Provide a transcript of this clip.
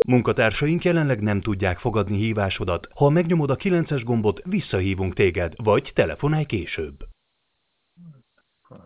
Munkatársaink jelenleg nem tudják fogadni hívásodat. Ha megnyomod a 9-es gombot, visszahívunk téged, vagy telefonálj később.